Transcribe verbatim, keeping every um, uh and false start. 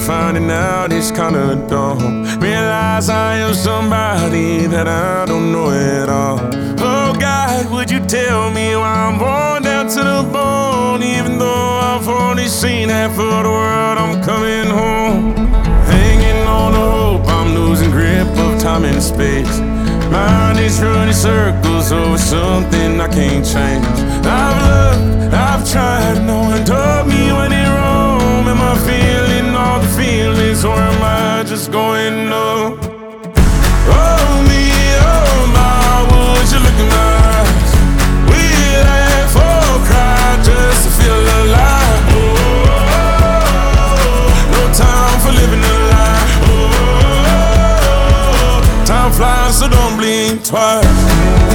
finding out it's kinda dumb. Realize I am somebody that I don't know at all. Oh God, would you tell me why I'm worn down to the bone? Even though I've only seen half of the world, I'm coming home. Hanging on the hope, I'm losing grip of time and space. Mind is running circles over something I can't change. I've looked, I've tried, no one told me when it wrong. Am I feeling all the feelings, or am I just going up? Oh me, oh my, would you look in my eyes? We laugh or cry just to feel alive. Oh, no time for living a lie. Oh, time flies, so don't blink twice.